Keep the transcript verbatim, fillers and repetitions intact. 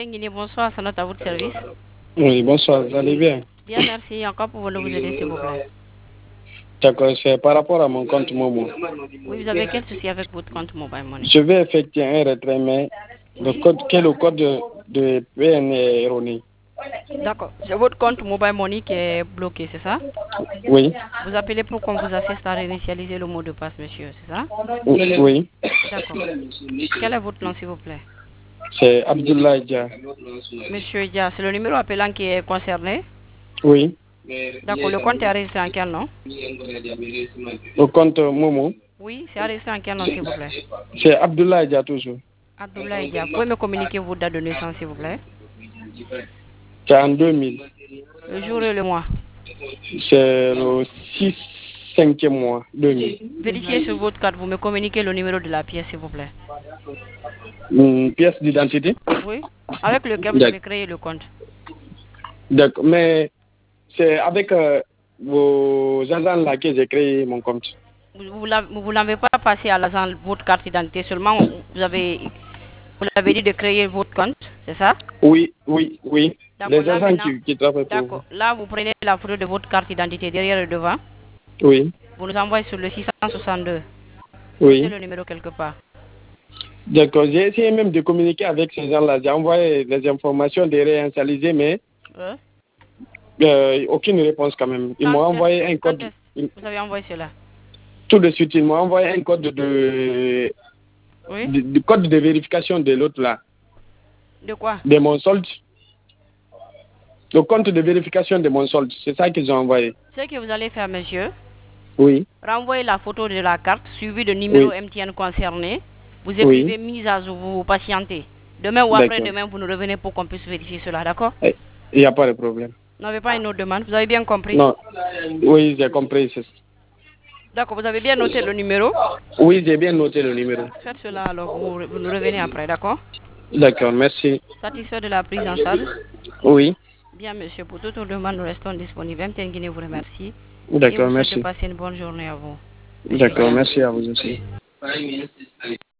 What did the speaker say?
Guinée, bonsoir, c'est notre à votre service. Oui, bonsoir, vous allez bien? Bien, merci. Encore pouvons-nous vous aider, s'il vous plaît? D'accord, c'est par rapport à mon compte Momo. Oui, vous avez quel souci avec votre compte Mobile Money? Je vais effectuer un retrait, mais le Oui. code, quel est le code de, de P N est erroné. D'accord. C'est votre compte Mobile Money qui est bloqué, c'est ça? Oui. Vous appelez pour qu'on vous assiste à réinitialiser le mot de passe, monsieur, c'est ça? Oui. D'accord. Quel est votre nom, s'il vous plaît? C'est Abdoulaye Dia. Monsieur Dia, c'est le numéro appelant qui est concerné? Oui. D'accord. Le compte est enregistré en quel nom? Le compte Momo. Oui, c'est enregistré en quel nom, s'il vous plaît? C'est Abdoulaye Dia toujours. Abdoulaye Dia. Vous pouvez me communiquer votre date de naissance, s'il vous plaît? C'est en deux mille. Le jour et le mois. C'est le six cinquième mois, deux mille. Vérifiez sur votre carte, vous me communiquez le numéro de la pièce, s'il vous plaît. Une pièce d'identité? Oui. Avec lequel vous avez créé le compte. D'accord, mais c'est avec euh, vos agents là que j'ai créé mon compte. Vous ne l'avez pas passé à l'agent votre carte d'identité, seulement vous avez, vous l'avez dit de créer votre compte, c'est ça? Oui, oui, oui. Les Là, agents maintenant, qui, qui travaillent pour vous. d'accord. Là, vous prenez la photo de votre carte d'identité derrière et devant. Oui. Vous nous envoyez sur le six cent soixante-deux. Oui. Notez le numéro quelque part. D'accord, j'ai essayé même de communiquer avec ces gens-là. J'ai envoyé les informations de réinitialiser, mais Euh? euh, aucune réponse quand même. Ils m'ont envoyé un Quand code. vous avez envoyé cela? Tout de suite, ils m'ont envoyé un code de, Oui. de, de code de vérification de l'autre là. De quoi? De mon solde. Le compte de vérification de mon solde. C'est ça qu'ils ont envoyé. Ce que vous allez faire, monsieur. Oui. Renvoyez la photo de la carte suivie de numéro Oui. M T N concerné. Vous Oui. écrivez mise à jour, vous patientez. Demain ou après-demain, vous nous revenez pour qu'on puisse vérifier cela, d'accord? Il n'y a pas de problème. Vous n'avez pas une autre demande, vous avez bien compris? Non. Oui, j'ai compris. D'accord, vous avez bien noté le numéro? Oui, j'ai bien noté le numéro. Faites cela alors, vous, vous nous revenez après, d'accord? D'accord, merci. Satisfait de la prise en charge? Oui. Bien, monsieur, pour toute demande, nous restons disponibles. M T N Guinée vous remercie. Et D'accord, vous souhaite de merci. passer une bonne journée à vous. D'accord, merci à vous aussi.